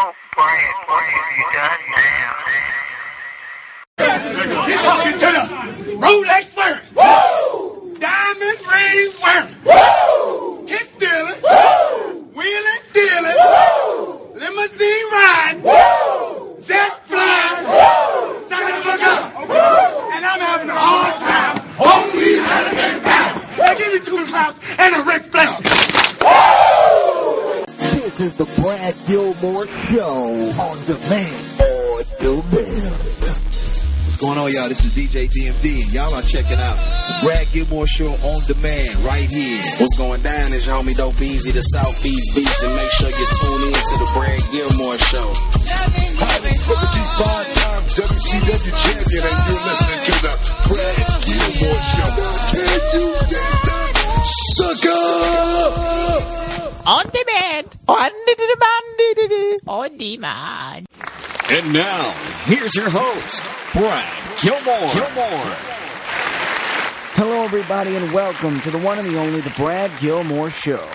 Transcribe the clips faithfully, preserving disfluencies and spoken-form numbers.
Oh, Brian, Brian, you done now. You're talking to the Rolex wearing, woo! Diamond ring wearing, woo! Hit stealing, woo! Wheeling dealing, woo! Limousine riding, woo! Jet flying, woo! Son of a gun, woo! And I'm having a hard time. Only having time. Now give me two claps and a Ric Flair. This is the Brad Gilmore Show on demand or demand. What's going on, y'all? This is D J D M D, and y'all are checking out the Brad Gilmore Show on demand right here. What's going down is your homie Dope Beezy, the Southeast Beast, and make sure you tune in to the Brad Gilmore Show. Hi, this is Triple G, five-time W C W champion, and you're listening to the Brad Gilmore Show. Can you get that, sucker? On demand. On demand. On demand. And now, here's your host, Brad Gilmore. Gilmore. Hello, everybody, and welcome to the one and the only, the Brad Gilmore Show.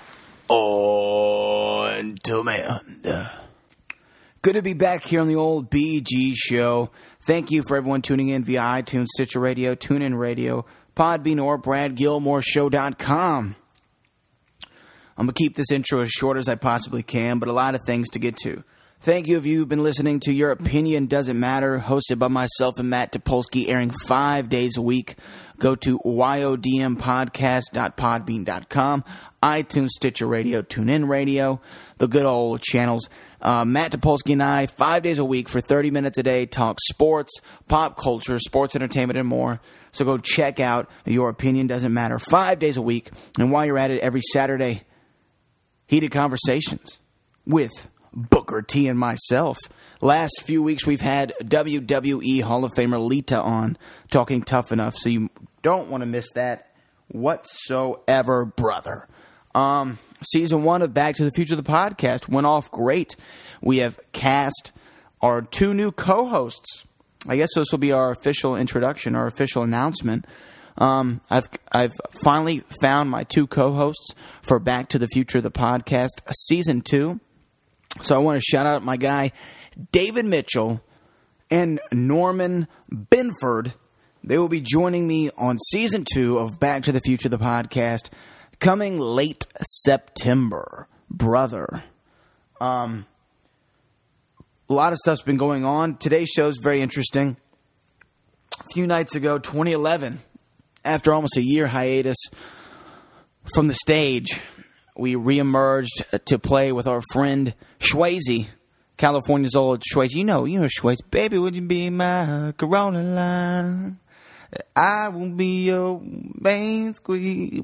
On demand. Good to be back here on the old B G Show. Thank you for everyone tuning in via iTunes, Stitcher Radio, TuneIn Radio, Podbean, or Brad Gilmore Show dot com. I'm going to keep this intro as short as I possibly can, but a lot of things to get to. Thank you if you've been listening to Your Opinion Doesn't Matter, hosted by myself and Matt Topolsky, airing five days a week. Go to y o d m podcast dot podbean dot com, iTunes, Stitcher Radio, TuneIn Radio, the good old channels. Uh, Matt Topolsky and I, five days a week for thirty minutes a day, talk sports, pop culture, sports entertainment, and more. So go check out Your Opinion Doesn't Matter, five days a week. And while you're at it, every Saturday, heated conversations with Booker T and myself. Last few weeks, we've had W W E Hall of Famer Lita on, talking Tough Enough, so you don't want to miss that whatsoever, brother. Um, season one of Back to the Future, the podcast, went off great. We have cast our two new co-hosts. I guess this will be our official introduction, our official announcement. Um, I've I've finally found my two co-hosts for Back to the Future, the podcast, season two. So I want to shout out my guy, David Mitchell and Norman Binford. They will be joining me on season two of Back to the Future, the podcast, coming late September, brother. Um, a lot of stuff's been going on. Today's show is very interesting. A few nights ago, twenty eleven, after almost a year hiatus from the stage, we reemerged to play with our friend Swayze, California's old Swayze. You know, you know Swayze. Baby, would you be my Corona line? I will be your main squeeze.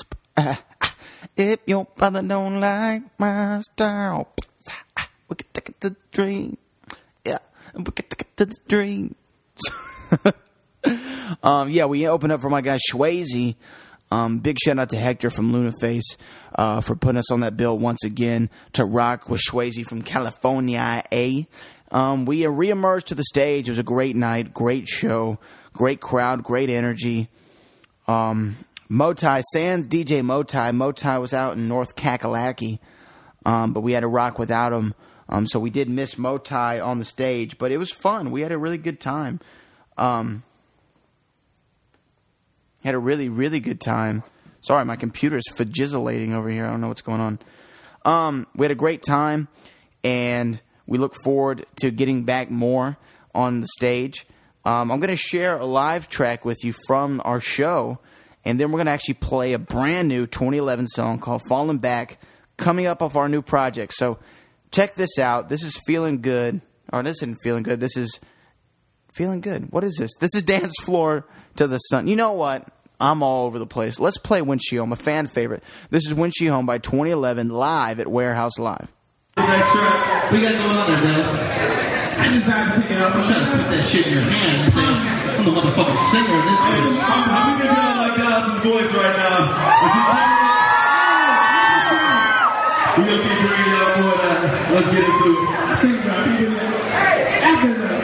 If your brother don't like my style, we can take it to the dream. Yeah, we can take it to the dream. um, yeah, we opened up for my guy Swayze. Um, big shout out to Hector from Lunaface uh, for putting us on that bill once again to rock with Swayze from California. A. Um, we reemerged to the stage. It was a great night, great show, great crowd, great energy. Um, Motai, sans D J Motai. Motai was out in North Kakalaki, um, but we had to rock without him. Um, so we did miss Motai on the stage, but it was fun. We had a really good time. Um... Had a really, really good time. Sorry, my computer's fajizzulating over here. I don't know what's going on. Um, we had a great time, and we look forward to getting back more on the stage. Um, I'm going to share a live track with you from our show, and then we're going to actually play a brand new twenty eleven song called Falling Back, coming up off our new project. So check this out. This is Feeling Good. Or this isn't Feeling Good. This is Feeling Good. What is this? This is Dance Floor to the Sun. You know what? I'm all over the place. Let's play When She Home, a fan favorite. This is When She Home by twenty eleven, live at Warehouse Live. Extra, we got going on there, Bill. I decided to take it up. I'm trying to put that shit in your hands and say, I'm the motherfucking singer in this bitch. I'm going to be like Allison's voice right now. We're going to keep bringing it up more than that. Let's get into it. I sing about people that after that.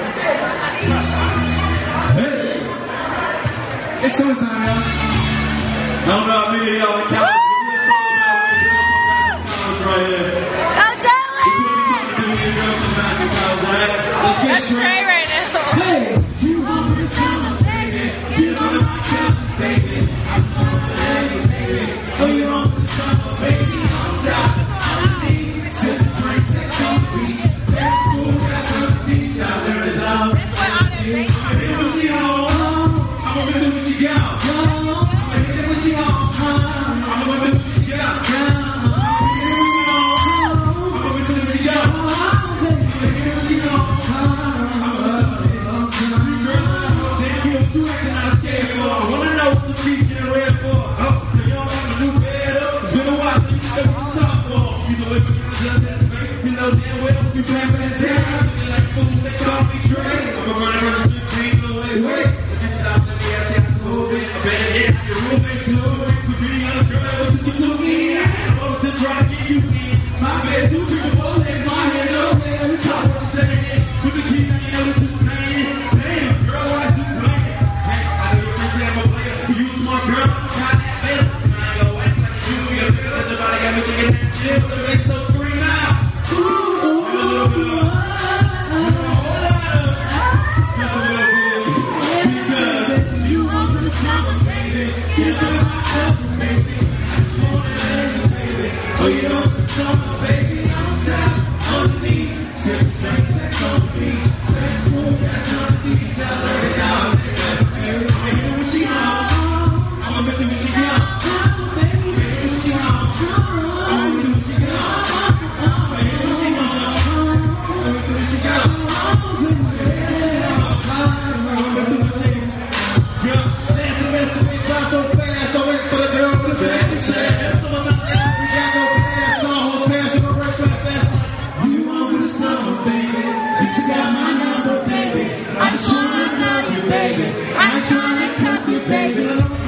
It's summertime, y'all. I don't know how many of y'all in California. Right here. Oh, darling! That's Trey right now. Hey, you want me to summer, baby? Get on my campus, baby. I summer, baby, baby. Oh, you want me to summer, baby? On top, on the knee, sipping drinks at on the beach. Back to school, got something to teach. I learned it all. I'ma hit it when she home. I'ma visit when she gone. I'ma hit it when she home. I'ma visit when she gone. I'ma visit when she gone. I'ma hit it when she gone. You acting out of scared for. I wanna know what the teeth getting red for. Oh, so you don't want a new bed up? It's been a while since you know what you talk for. You know if you just that space, you know damn well you playing for that time. Looking like fools, they call me Trey. I'm gonna run around the street, no way, wait. If you stop, let me ask you how to move it. I better get your roommate's moving. To be a girl, what's it to me? I'm supposed to try to get you in. My bed, two people, both legs, my head, no head. We talk what I'm saying. Put the key, you know what you're saying. Damn, girl, why you playing? You smart girl, got that bill. I ain't gonna act like you, you're real. Everybody got me thinking that shit, but it makes so scream out. Ooh, ooh, ooh, ooh. Just a little bit. Because you want me to summer, baby. Get out of my house, baby. I just want to love you, baby. Oh, you want the summer, baby. On top, on the knee. Sip drinks at on the beach. Back to school, got something to teach. I learned it all. I'm missing what she got. I'm missing what she got. I'm missing what she got. I'm missing what she got. I'm missing what she got. I'm missing what she got. Last semester we got so fast. I went for the girl with the bad sad. So much I'm out. We got no pass. Saw whole pass in my work fast. You want me to summer, baby? You still got my number, baby. I just wanna love you, baby. I ain't trying to cuff you, baby.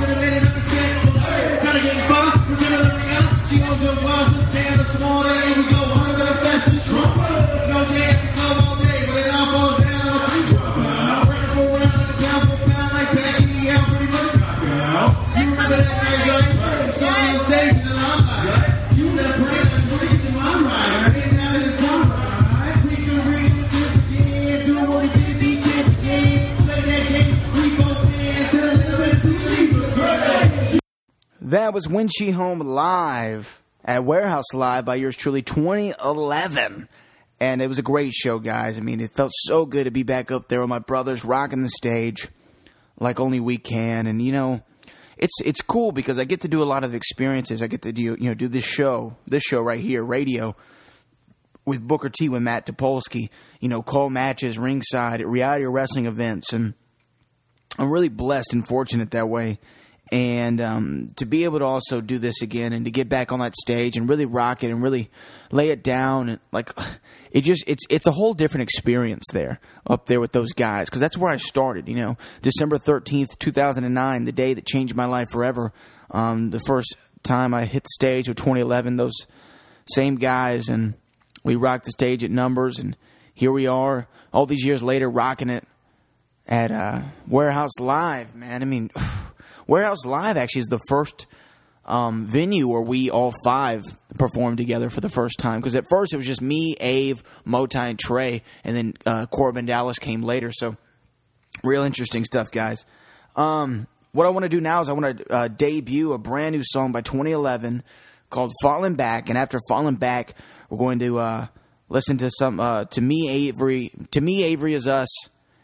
She gon' do walls and tan this morning. Here we go, one of the best is Trump. No day, go all day, but it all falls down on three drop out. Running for around like a pound for pound, like Becky, yeah, pretty much drop out. You remember that night, right? So I'm safe in the limelight. You let brain and bring it to my right. Getting out of the top, right? We can read this again, do what we did, be kids again. Play that game, we both dance to the limit to the girl. That was When She Home live at Warehouse Live by yours truly, twenty eleven. And it was a great show, guys. I mean, it felt so good to be back up there with my brothers rocking the stage like only we can. And, you know, it's it's cool because I get to do a lot of experiences. I get to do, you know, do this show, this show right here, radio, with Booker T, with Matt Topolsky, you know, call matches ringside at reality wrestling events. And I'm really blessed and fortunate that way. And um, to be able to also do this again and to get back on that stage and really rock it and really lay it down, and like it just it's it's a whole different experience there up there with those guys, because that's where I started. You know, December thirteenth, two thousand nine, the day that changed my life forever. Um, the first time I hit the stage with twenty eleven, those same guys, and we rocked the stage at Numbers, and here we are all these years later rocking it at uh, Warehouse Live. Man, I mean. Warehouse Live actually is the first um, venue where we all five performed together for the first time. Because at first it was just me, Ave, Motai, and Trey, and then uh, Corbin Dallas came later. So real interesting stuff, guys. Um, what I want to do now is I want to uh, debut a brand new song by twenty eleven called "Falling Back." And after "Falling Back," we're going to uh, listen to some uh, to me, Avery, to me, Avery Is Us,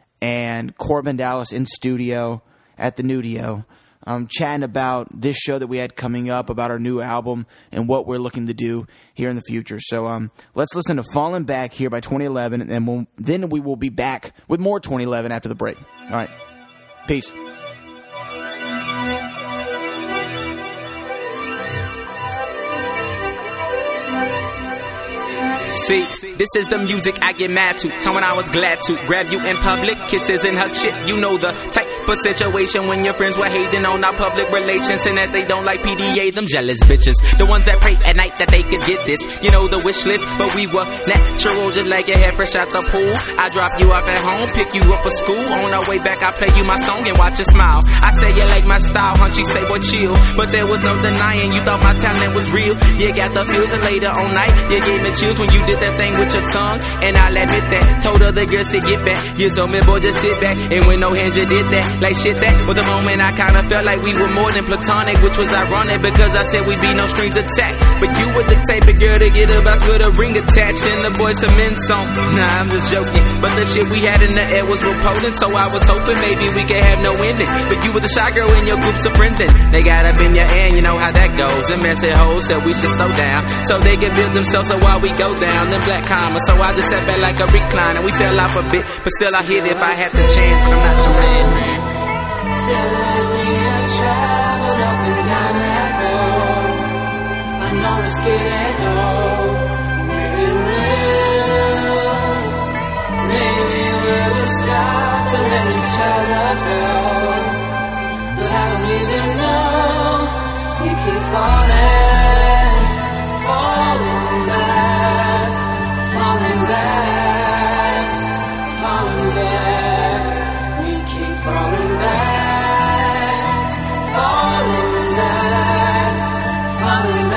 and Corbin Dallas in studio at the Nudio. Um, chatting about this show that we had coming up, about our new album, and what we're looking to do here in the future. So um, let's listen to "Falling Back" here by twenty eleven, and we'll, then we will be back with more twenty eleven after the break. All right. Peace. See, this is the music I get mad to. Time when I was glad to grab you in public, kisses and hug shit. You know the type. up a situation when your friends were hating on our public relations and that they don't like P D A, them jealous bitches. The ones that pray at night that they could get this. You know the wish list, but we were natural, just like your head fresh out the pool. I drop you off at home, pick you up for school. On our way back, I play you my song and watch you smile. I say you like my style, hun, she say, boy, chill. But there was no denying, you thought my talent was real. You got the feels and later on night, you gave me chills when you did that thing with your tongue. And I'll admit that, told other girls to get back. You told me, boy, just sit back. And with no hands, you did that. Like shit, that was the moment I kinda felt like we were more than platonic, which was ironic because I said we'd be no strings attached. But you were the type of girl to get a box with a ring attached and the boys some men song. Nah, I'm just joking. But the shit we had in the air was repelling, so I was hoping maybe we could have no ending. But you were the shy girl in your groups of friends, and they got up in your ear, you know how that goes. And messy hoes said we should slow down so they can build themselves up while we go down. Them black commas, so I just sat back like a recliner. We fell off a bit, but still I hit if I had the chance. But I'm not your man. Feel like we have traveled up and down that road. I know it's getting old. Maybe we'll, maybe we'll just stop to let each other go. But I don't even know. You keep falling, falling back, falling back, falling back. We keep falling back. Falling back, falling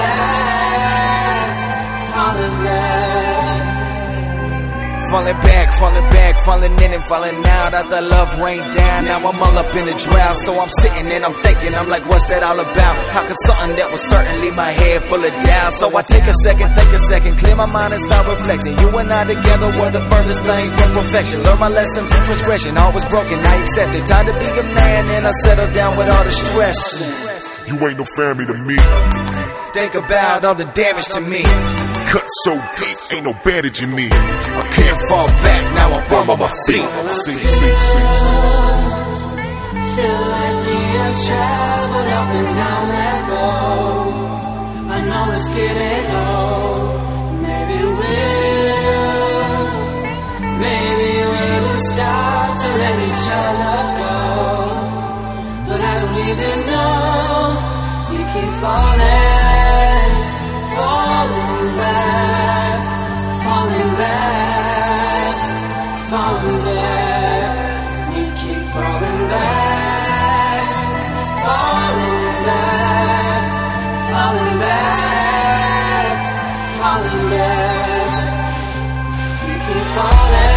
back, falling back. Falling back, falling back, falling in and falling out. After love rained down, now I'm all up in the drought. So I'm sitting and I'm thinking, I'm like, what's that all about? How could something that was certain leave my head full of doubt? So I take a second, think a second, clear my mind and start reflecting. You and I together were the furthest thing from perfection. Learn my lesson from transgression, always broken, I accept it. Time to be a man and I settle down with all the stress. You ain't no family to me. Think about all the damage to me. Cut so deep, ain't no bandage in me. I can't fall back, now I'm firm on my feet. See, see, see, see. Feel like we have traveled up and down that road. I know it's getting old. Maybe we'll, maybe we'll stop to let each other go. But I don't even know. You keep falling, falling back, falling back, falling back. We keep falling back, falling back, falling back, falling back. We keep falling.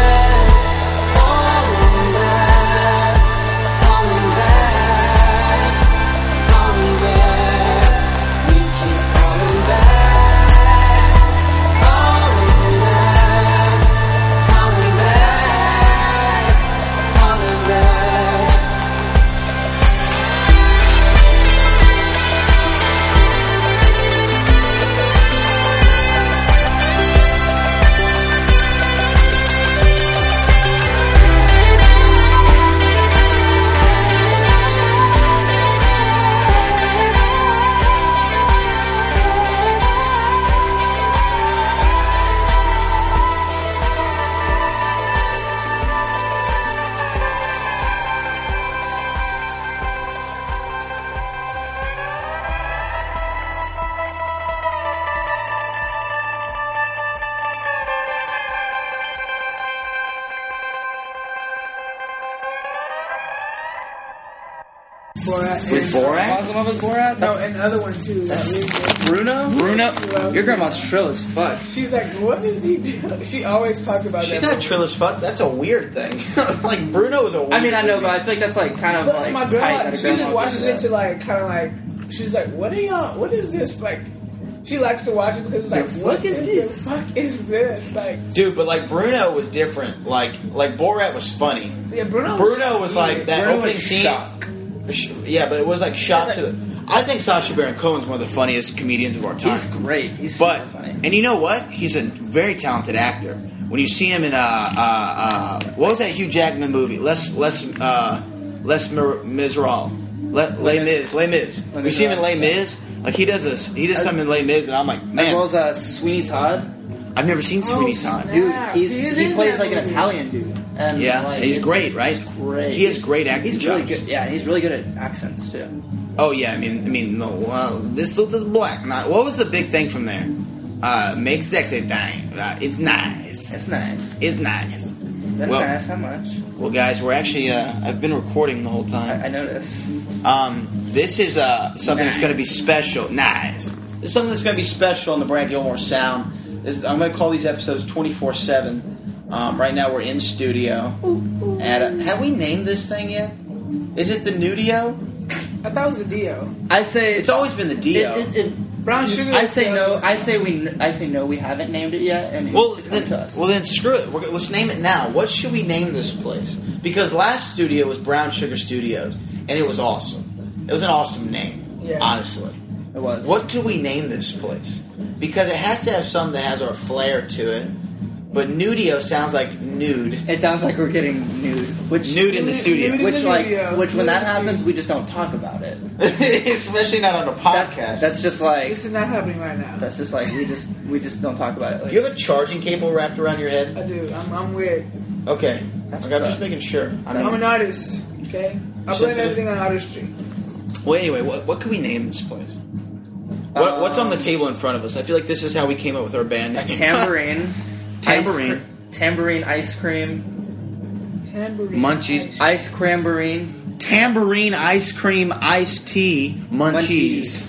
Borat. With Borat? Awesome was Borat? No, and the other one too. Bruno? Bruno? Your grandma's trill as fuck. She's like, what is he doing? She always talked about She's that. not trill as fuck. That's a weird thing. Like, Bruno is a weird I mean, I know, movie. but I think that's like kind of But like my tight. grandma, that a she grandma just would watches do it that. to like, kind of like, she's like, what are y'all, what is this? Like, she likes to watch it because it's like, The what fuck is is this? the fuck is this? Like, Dude, but like Bruno was different. Like, like Borat was funny. yeah, Bruno. Bruno was like that Bruno opening was scene. shock. Yeah, but it was like shot to the. I think Sacha Baron Cohen's one of the funniest comedians of our time. He's great. He's but super funny. and you know what? He's a very talented actor. When you see him in uh uh, uh what was that Hugh Jackman movie? Les Les uh Les Miserables. Les Les Mis Les Mis. We see him in Les Mis. Like he does this. He does something in Les Mis, and I'm like, man. As well as uh, Sweeney Todd. I've never seen Sweeney Oh, Todd. Dude, snap. he's, He is he in plays that like an movie. Italian dude. And Yeah, like, and he's it's- great, right? He's great. He has great acting He's really chops. good. Yeah, and he's really good at accents too. Oh yeah, I mean, I mean, no. Well, this this is black. Not what was the big thing from there? Uh, make sexy thing. Uh, it's nice. It's nice. It's nice. Very Well, nice. How much? well, guys, we're actually. Uh, I've been recording the whole time. I, I noticed. Um, this is uh, something that's going to be Nice. special. Nice. This is something that's going to be special on the Brad Gilmore sound. This, I'm going to call these episodes twenty-four seven. Um, right now we're in studio. At a, have we named this thing yet? Is it the Nudio? I thought it was a Dio. I say It's always been the Dio. It, it, it, Brown sugar. I is, say uh, no. I say we. I say no. We haven't named it yet, and Well, it's come to then, us. well then screw it. We're, gonna- let's name it now. What should we name this place? Because last studio was Brown Sugar Studios, and it was awesome. It was an awesome name, Yeah. honestly. It was. What could we name this place? Because it has to have something that has our flair to it. But Nudio sounds like nude. It sounds like we're getting nude. Which Nude in the studio. Nude in Which the like, studio. which when Nude that in the happens, studio. we just don't talk about it. Especially not on a podcast. That's, that's just like. This is not happening right now. That's just like we just we just don't talk about it. Like, Do you have a charging cable wrapped around your head? I do. I'm, I'm weird. Okay. That's Okay, I'm what's just up. making sure. I mean, I'm an artist. Okay. I blame Sensitive. everything on artistry. well, anyway, what, what can we name this place? What, what's on the table in front of us? I feel like this is how we came up with our band name. tambourine. Tambourine. Ice, cr- tambourine ice cream. Tambourine. Munchies. Ice cramborine. Tambourine ice cream iced tea munchies.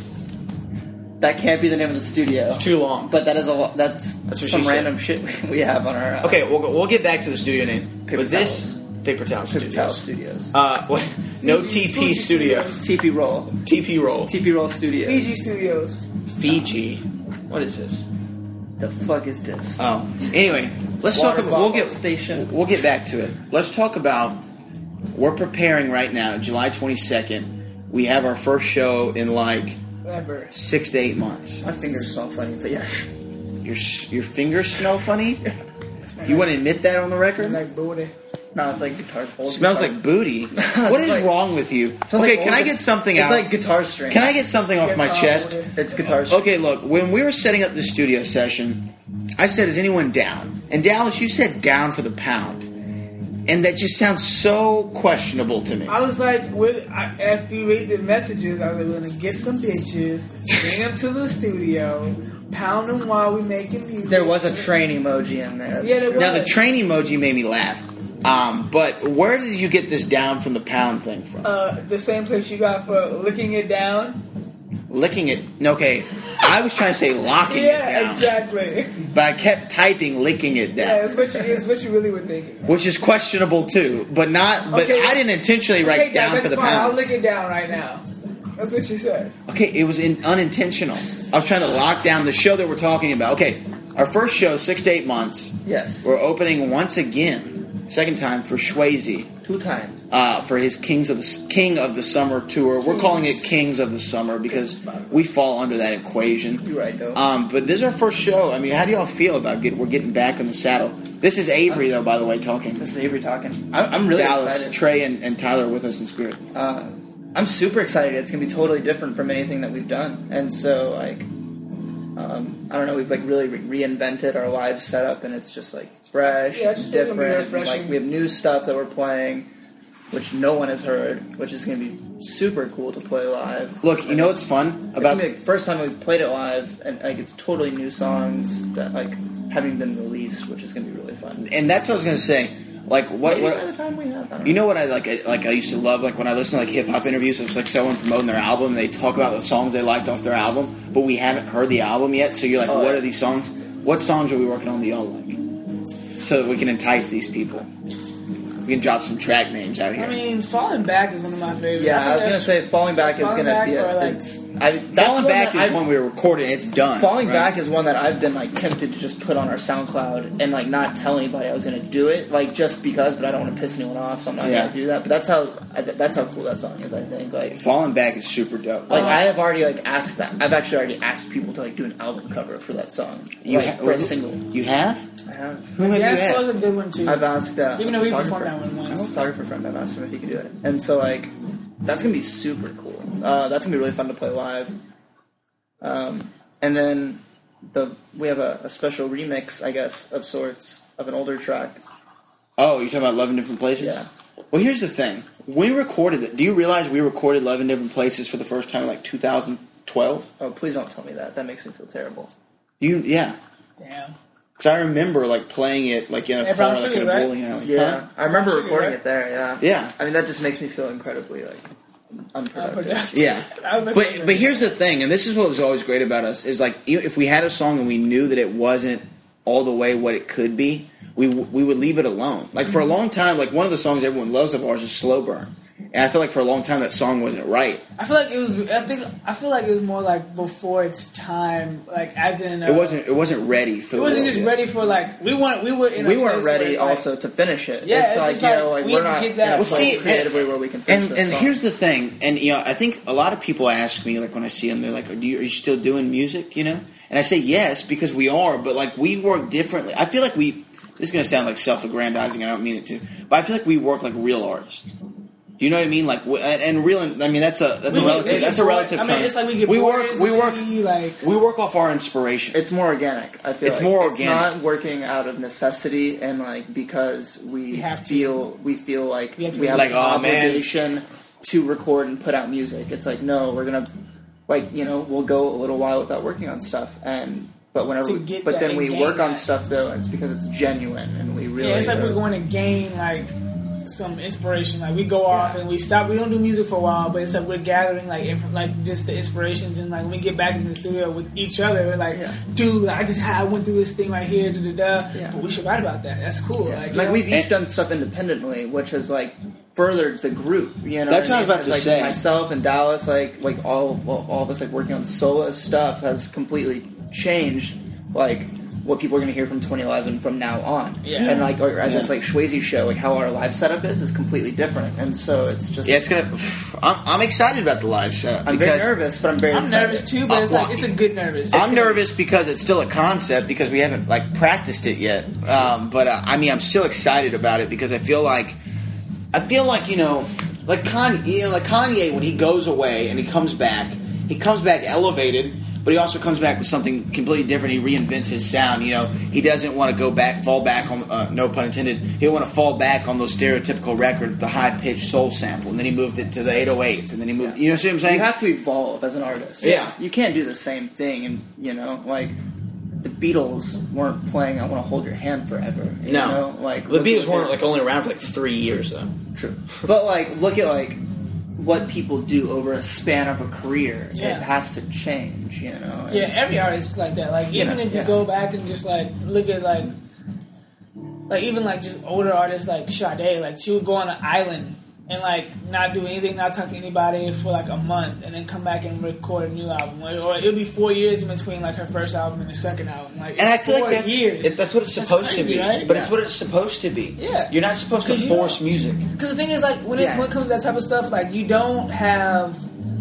That can't be the name of the studio. It's too long. But that is a lo- that's, That's what some she said. random shit we have on our. Uh, Okay, we'll, we'll get back to the studio name. Paper but this Paper Towel Paper Studios. Towel Studios. Uh, what? No Fuji- T P Fuji Studios. T P Roll. T P Roll. T P Roll Studios. Fiji Studios. Fiji. What is this? The fuck is this? Oh, anyway, let's Water talk about. We'll bottle get station. We'll get back to it. Let's talk about. We're preparing right now, July twenty-second. We have our first show in like Ever. six to eight months. My fingers smell funny, but yes. Your your fingers smell funny. You want to admit that on the record? Like booty. No, it's like guitar. Old Smells guitar. like booty. What is like- wrong with you? Smells Okay, like can old I gu- get something It's out? like guitar strings. Can I get something off my Guitar chest? booty. It's guitar strings. Okay, look, when we were setting up the studio session, I said, is anyone down? And Dallas, you said down for the pound. And that just sounds so questionable to me. I was like, with, I, after you read the messages, I was like, we're gonna get some bitches, bring them to the studio, pound them while we making music. There was a train emoji in there. That's Yeah, there true. Now, the was. train emoji made me laugh. Um, but where did you get this down from the pound thing from? Uh, the same place you got for licking it down. Licking it. Okay, I was trying to say locking it Yeah, down. exactly. But I kept typing licking it down. Yeah, it's what you, it's what you really were thinking. Which is questionable too, but not. But Okay, I didn't intentionally write Okay, down that's for the fine. I'll pound. lick it down right now. That's what you said. Okay, it was in, unintentional. I was trying to lock down the show that we're talking about. Okay, our first show, six to eight months. Yes. We're opening once again, second time for Swayze. Two times. Uh, for his Kings of the King of the Summer tour. We're calling it Kings of the Summer because we fall under that equation. You're right, though. Um, but this is our first show. I mean, how do y'all feel about get, we're getting back in the saddle? This is Avery, though, by the way, talking. This is Avery talking. I'm, I'm really Dallas, excited. Trey, and, and Tyler with us in spirit. Uh, I'm super excited. It's gonna be totally different from anything that we've done, and so like, um, I don't know. We've like really re- reinvented our live setup, and it's just like fresh, Yeah, it's just gonna be different. and, refreshing. like we have new stuff that we're playing, which no one has heard, which is gonna be super cool to play live. Look, you know what's fun It's about gonna be like the first time we've played it live, and like it's totally new songs that like haven't been released, which is gonna be really fun. and that's what I was going to say. Like what? Maybe what by the time we have, I don't you know what I like? I, like I used to love like when I listen to like hip hop interviews. It's like someone promoting their album. And they talk about the songs they liked off their album, but we haven't heard the album yet. So you're like, Oh, what yeah. are these songs? What songs are we working on that y'all like? So that we can entice these people. We can drop some track names out here. I mean, Falling Back is one of my favorites. Yeah, I think was gonna that's- say Falling Back is Falling gonna Back be or, a, like- it's I that's Falling one Back that is I- when we recorded. It's done. Falling right? Back is one that I've been like tempted to just put on our SoundCloud and like not tell anybody I was gonna do it, like just because, but I don't want to piss anyone off, so I'm not Yeah. gonna do that. But that's how I- that's how cool that song is. I think like Falling Back is super dope. like I have already like asked that. I've actually already asked people to like do an album cover for that song, You like, ha- for a single. You have? I have. Who have you Yeah, asked? was a good one too. I've asked uh, Even a though we photographer. performed that one I have a once. photographer friend. I've asked him if he could do it, and so like that's gonna be super cool. Uh, that's gonna be really fun to play live. Um, and then the we have a, a special remix, I guess, of sorts of an older track. Oh, you're talking about Love in Different Places? Yeah. Well, here's the thing. We recorded it. Do you realize we recorded Love in Different Places for the first time in like two thousand twelve? Oh, please don't tell me that. That makes me feel terrible. You yeah. Damn. Because I remember like playing it like in a Yeah, car, Brown like Sugar, in a right? bowling alley. Yeah, Huh? I remember Brown Sugar, recording right? it there. Yeah. Yeah. I mean, that just makes me feel incredibly like unproductive. Yeah, but but here's the thing, and this is what was always great about us is like if we had a song and we knew that it wasn't all the way what it could be, we we would leave it alone. Like for a long time, like one of the songs everyone loves of ours is Slow Burn, and I feel like for a long time that song wasn't right. I feel like it was. I think. I feel like it was more like before its time. Like as in, uh, It wasn't it wasn't ready for. It the wasn't world just yet. ready for like we weren't. We were in. A We weren't place where ready it's like- also to finish it. Yeah, it's, it's like just you like, know, like we we're had to not get that- in a Well, place see, creatively where we can finish And this and song. here's the thing, and you know, I think a lot of people ask me like when I see them, they're like, "Are you, are you still doing music?" You know, and I say yes because we are, but like we work differently. I feel like we. This is gonna sound like self-aggrandizing. I don't mean it to, but I feel like we work like real artists. Do you know what I mean? Like, w- and and real. I mean, that's a that's We a get- relative. we That's get a bored. relative I mean, term. it's like we get we bored work. We work. easily, like We work off our inspiration. It's more organic. I feel It's like. more It's organic. not working out of necessity and like because we, We have to. feel we feel like We have to we be have like, this "Oh, man." obligation to record and put out music. It's like no, we're gonna like you know we'll go a little while without working on stuff and but whenever To we, get but that then and we gain work on that. stuff though it's because it's genuine and we really yeah, it's like are- we're going to gain like some inspiration. Like we go off and we stop. We don't do music for a while, but it's like we're gathering like inf- like just the inspirations and like when we get back into the studio with each other, we're like, dude, I just had, I went through this thing right here, da da da. Yeah. But we should write about that. That's cool. Yeah. Like, you Like know? we've each done stuff independently, which has like furthered the group. You know, That's what I was mean? about It's to like say. Myself and Dallas, like like all all all of us, like working on solo stuff has completely changed. Like what people are going to hear from twenty eleven from now on. Yeah. And like or at Yeah. this like Swayze show, like how our live setup is is completely different, and so it's just Yeah, it's gonna. I'm, I'm excited about the live setup. I'm because very nervous, but I'm very I'm excited. nervous too, but it's Uh, like it's a good nervous. I'm nervous because it's still a concept because we haven't like practiced it yet. Um, but uh, I mean, I'm still excited about it because I feel like I feel like you know, like Kanye, you know, like Kanye when he goes away and he comes back, he comes back elevated. But he also comes back with something completely different. He reinvents his sound. You know, he doesn't want to go back, fall back on, uh, no pun intended. He'll want to fall back on those stereotypical records, the high pitched soul sample, and then he moved it to the eight oh eights, and then he moved. You know what I'm saying? You have to evolve as an artist. Yeah. You can't do the same thing, and you know, like the Beatles weren't playing "I Want to Hold Your Hand Forever." You No. know? Like The look Beatles at- weren't like only around for like three years though. True, but like look at like what people do over a span of a career. Yeah. It has to change, you know. Yeah, every artist is like that. Like You even know, if you yeah. go back and just like look at like like even like just older artists like Sade, like she would go on an island and like not do anything, not talk to anybody for like a month, and then come back and record a new album. Or, or it'll be four years in between like her first album and her second album. Like And I it's feel four like that's, years. it- that's what it's That's supposed crazy, to be. right? But it's what it's supposed to be. Yeah. You're not supposed to 'Cause you force don't- music. Because the thing is, like, when, Yeah. it, when it comes to that type of stuff, like, you don't have.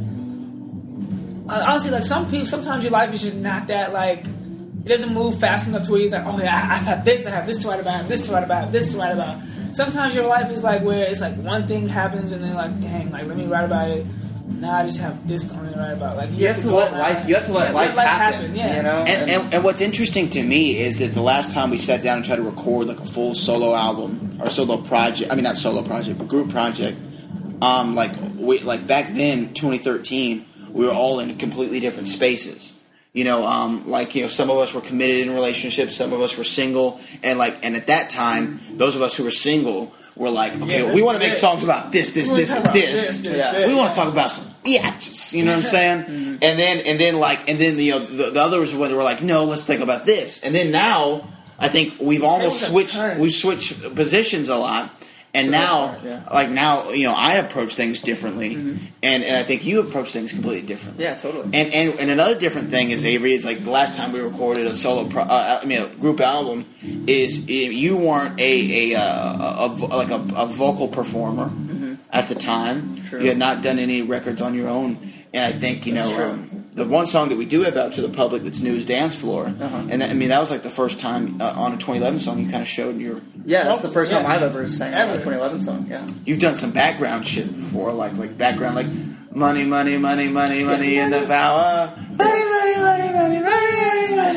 Uh, honestly, like, some people, sometimes your life is just not that, like, it doesn't move fast enough to where you're like, oh, yeah, I, I have this, I have this to write about, I have this to write about, this to write about. Sometimes your life is like where it's like one thing happens and then, like, dang, like, let me write about it. Now I just have this only to write about. Like, you, You have to go let around- life. You have to let yeah, life happen. yeah. You know. And, and, and what's interesting to me is that the last time we sat down and tried to record like a full solo album or solo project, I mean not solo project, but group project, um, like we like back then, twenty thirteen, we were all in completely different spaces. You know, um, like you know, some of us were committed in relationships, some of us were single, and like, and at that time, those of us who were single were like, okay, Yeah, we want to make this. songs about this, this, We wanna this, talk and about this. this, this, Yeah. this, We want yeah. to talk about some biatches. You know what I'm saying? And then, and then, like, and then you know, the, the others were like, no, let's think about this. And then now, I think we've almost have switched. turned. We've switched positions a lot. And For now, the most part, yeah. like now, you know, I approach things differently, and, and I think you approach things completely differently. Yeah, totally. And, and and another different thing is Avery is like the last time we recorded a solo, pro, uh, I mean a group album is you weren't a a, uh, a, a like a, a vocal performer at the time. True. You had not done any records on your own, and I think you That's know true. um, the one song that we do have out to the public that's new is Dance Floor, Uh-huh. and that, I mean that was like the first time uh, on a twenty eleven song you kind of showed your. Yeah, that's the first Yeah. time I've ever sang on Ever. a twenty eleven song. Yeah. You've done some background shit before, like like background, like money, money, money, money, money, and the power. Money, money, money, money, money, money, money.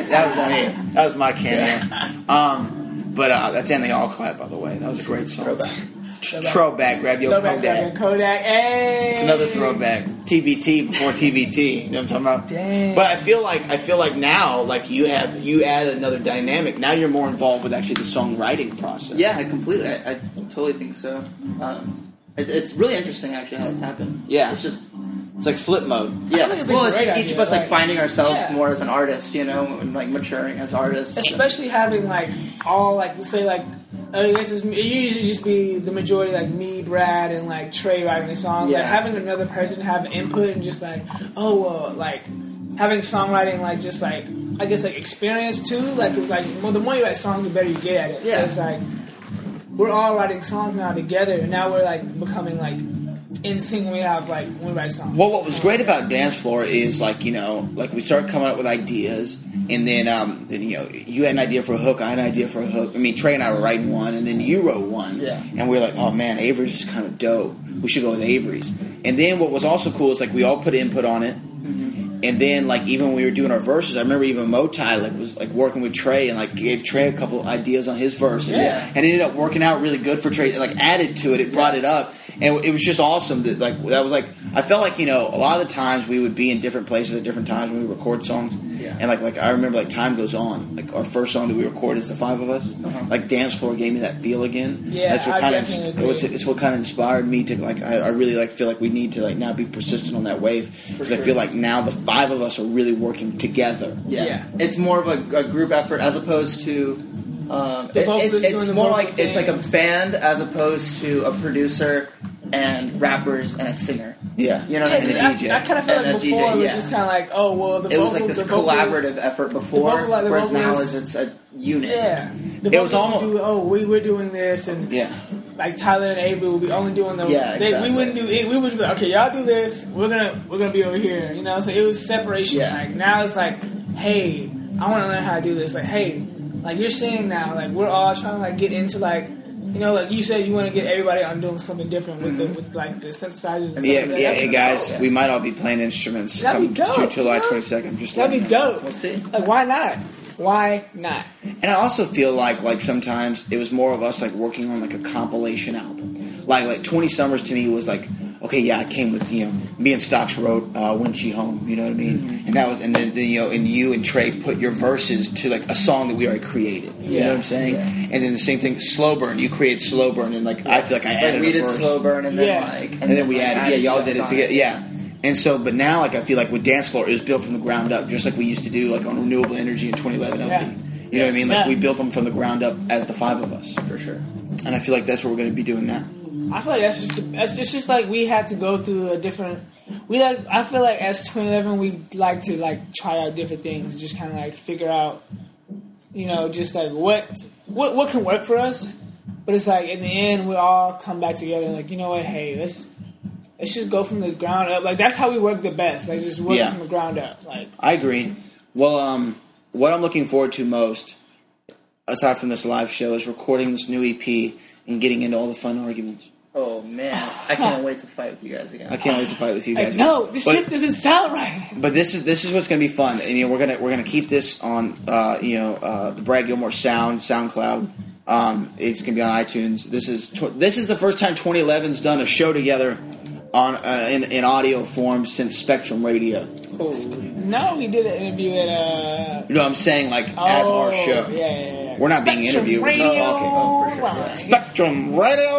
That was me. That was my cameo. Um, but uh, that's "And They All Clap," by the way. That was a great song. Throwback. Throwback. Grab your Throwback, Kodak. grab your Kodak. Hey. It's another throwback. T V T before T V T. You know what I'm talking about? Dang. But I feel like I feel like now, like you have you add another dynamic. Now you're more involved with actually the songwriting process. Yeah, I completely. I, I totally think so. Um, it, it's really interesting actually how it's happened. Yeah. It's just. It's like flip mode. Yeah, think it's a well, it's great just each idea, of us like, like- finding ourselves Yeah. more as an artist, you know, and like maturing as artists. Especially having like all like say like I guess it's, it usually just be the majority like me, Brad, and like Trey writing the songs. Yeah. Like having another person have input and just like oh well like having songwriting like just like I guess like experience too. Like it's like well the more you write songs the better you get at it. Yeah. So it's like we're all writing songs now together, and now we're like becoming like in sync when we have like when we write songs. Well, what was great about Dance Floor is like you know, like we started coming up with ideas, and then um, then you know, you had an idea for a hook, I had an idea for a hook. I mean, Trey and I were writing one, and then you wrote one, Yeah. and we were like, oh man, Avery's is kind of dope. We should go with Avery's. And then what was also cool is like we all put input on it. And then, like, even when we were doing our verses, I remember even Motai, like, was, like, working with Trey and, like, gave Trey a couple ideas on his verse. And, Yeah. and it ended up working out really good for Trey. And, like, added to it. It brought it up. And it was just awesome that, like, that was, like, I felt like, you know, a lot of the times we would be in different places at different times when we record songs. Yeah. And, like, like I remember, like, Time Goes On. Like, our first song that we recorded is the five of us. Uh-huh. Like, Dance Floor gave me that feel again. Yeah, That's what I kind definitely of, agree. it's, it's what kind of inspired me to, like, I, I really, like, feel like we need to, like, now be persistent on that wave. Because I sure. feel like now the five of us are really working together. Yeah. Yeah. It's more of a, a group effort as opposed to. Um, The it- it- vocalist it's doing the more vocal like it's like a things. band as opposed to a producer and rappers and a singer. Yeah. You know what Yeah, I mean? 'cause I, I kind of feel And like a before D J, it was yeah. just kind of like oh well the It was vocal, like this the vocal, collaborative effort before, vocal- like, the whereas now vocalist- is it's a unit. Yeah, the It was vocalists almost- would do, oh we we're doing this and Yeah. like Tyler and Avery would be only doing the Yeah, they, exactly. we wouldn't do it we would be like okay y'all do this we're gonna we're gonna be over here you know so it was separation Yeah. like now it's like hey I want to learn how to do this like hey like you're seeing now like we're all trying to like get into like you know like you said you want to get everybody on doing something different with the with like the synthesizers and Yeah, stuff like yeah, that. hey guys, Yeah. we might all be playing instruments That'd be come dope, June, July you know? twenty-second. Just That'd letting be you know. dope. We'll see. Like, why not? Why not? And I also feel like like sometimes it was more of us like working on like a compilation album. Like like twenty Summers to me was like okay, yeah, I came with you know me and Stocks wrote uh, When She Home, you know what I mean, Mm-hmm. and that was and then, then you know and you and Trey put your verses to like a song that we already created. You Yeah. know what I'm saying? Yeah. And then the same thing, Slow Burn. You created Slow Burn, and like I feel like I Like added we a did verse. Slow Burn and then Yeah. like And, then we like, added, yeah, y'all you did it guys on together, yeah. And so, but now, like, I feel like with Dance Floor, it was built from the ground up, just like we used to do, like, on Renewable Energy in twenty eleven L P. Yeah. You know what I mean? Like, Yeah. we built them from the ground up as the five of us. for sure. And I feel like that's what we're going to be doing now. I feel like that's just that's it's just like we had to go through a different. We like I feel like as twenty eleven we like to like try out different things, just kind of like figure out, you know, just like what what what can work for us. But it's like in the end we all come back together and like you know what, hey, let's let's just go from the ground up. Like that's how we work the best. Like just working Yeah. from the ground up. Like I agree. Well, um, what I'm looking forward to most, aside from this live show, is recording this new E P and getting into all the fun arguments. Oh man, I can't wait to fight with you guys again. I can't wait to fight with you like, guys. no, this But- shit doesn't sound right. But this is this is what's going to be fun, and you know we're gonna we're gonna keep this on uh, you know uh, the Brad Gilmore Sound SoundCloud. Um, it's gonna be on iTunes. This is tw- this is the first time twenty eleven's done a show together on uh, in in audio form since Spectrum Radio. Oh. No, we did an interview at uh. You know what I'm saying? Like as our oh, show. Yeah, yeah, yeah. We're not being Spectrum interviewed. We're just Radio talking. Oh, for sure, yeah. Line. Spectrum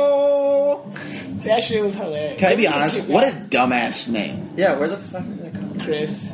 Radio. That shit was hilarious. Can I be honest? What a dumbass name. Yeah, where the fuck did that come from? Chris.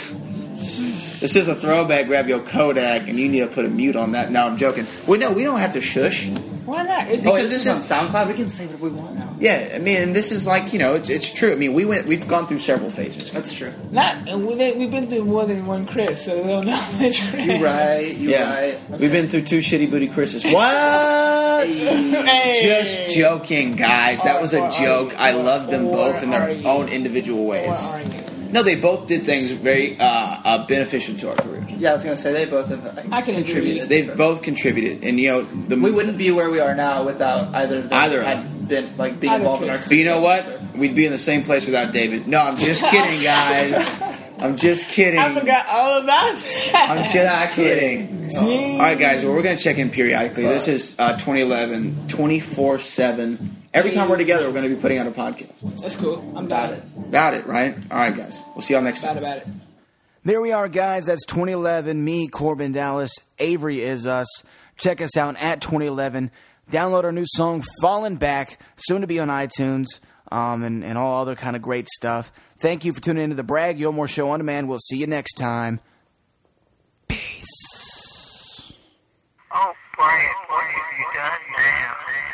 This is a throwback. Grab your Kodak, and you need to put a mute on that. No, I'm joking. Well, no, we don't have to shush. Why not? It's Oh, Because is this is on SoundCloud, we can say whatever we want now. Yeah, I mean, this is like you know, it's it's true. I mean, we went, we've gone through several phases. That's true. not, and we, they, we've been through more than one Chris, so we don't know which Chris. You right, you yeah, right. we've been through two shitty booty Chris's. What? Hey. Just joking, guys. That was a Or are joke. you? I love them Or both in their are you? own individual Or ways. are you? No, they both did things very uh, uh, beneficial to our careers. Yeah, I was gonna say they both have like, I can contributed. agree. They've both contributed, and you know, the We wouldn't be where we are now without either of them Either of had been like being Either involved in our. Chris. But you know what? We'd be in the same place without David. No, I'm just kidding, guys. I'm just kidding. I forgot all about that. I'm just kidding. Jeez. All right, guys. Well, we're going to check in periodically. This is uh, twenty eleven, twenty-four seven. Every time we're together, we're going to be putting out a podcast. That's cool. I'm about it. About it, right? All right, guys. We'll see y'all next time. About it. There we are, guys. That's twenty eleven. Me, Corbin Dallas. Avery is us. Check us out at twenty eleven. Download our new song, Falling Back, soon to be on iTunes, um, and, and all other kind of great stuff. Thank you for tuning into the Brad Gilmore Show on Demand. We'll see you next time. Oh, Brad, what have you done now?